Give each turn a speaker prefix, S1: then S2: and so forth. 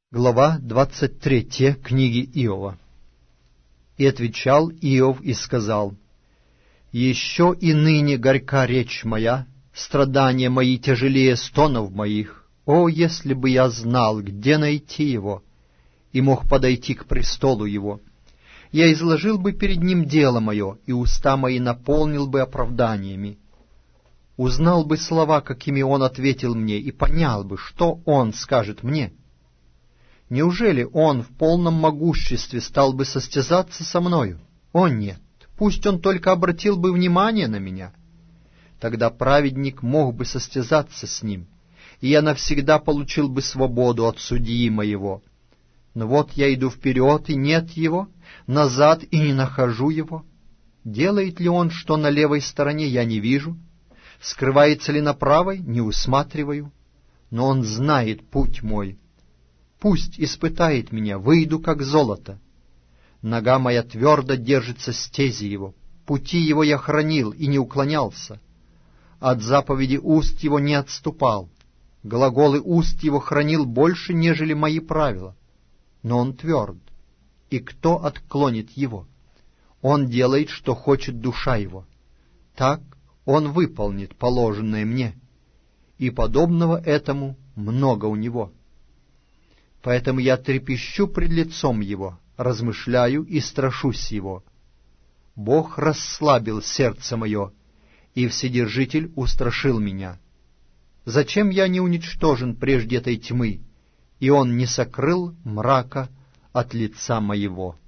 S1: Глава 23 книги Иова. «И отвечал Иов и сказал: Еще и ныне горька речь моя, страдания мои тяжелее стонов моих. О, если бы я знал, где найти его, и мог подойти к престолу его! Я изложил бы перед ним дело мое, и уста мои наполнил бы оправданиями. Узнал бы слова, какими он ответил мне, и понял бы, что он скажет мне. Неужели он в полном могуществе стал бы состязаться со мною? О нет, пусть он только обратил бы внимание на меня. Тогда праведник мог бы состязаться с ним, и я навсегда получил бы свободу от судьи моего. Но вот я иду вперед, и нет его, назад, и не нахожу его. Делает ли он, что на левой стороне, я не вижу? Скрывается ли на правой, не усматриваю? Но он знает путь мой. Пусть испытает меня, выйду как золото. Нога моя твердо держится стези его, пути его я хранил и не уклонялся. От заповеди уст его не отступал, глаголы уст его хранил больше, нежели мои правила. Но он тверд, и кто отклонит его? Он делает, что хочет душа его. Так он выполнит положенное мне, и подобного этому много у него. Поэтому я трепещу пред лицом его, размышляю и страшусь его. Бог расслабил сердце мое, и Вседержитель устрашил меня. Зачем я не уничтожен прежде этой тьмы, и он не сокрыл мрака от лица моего?»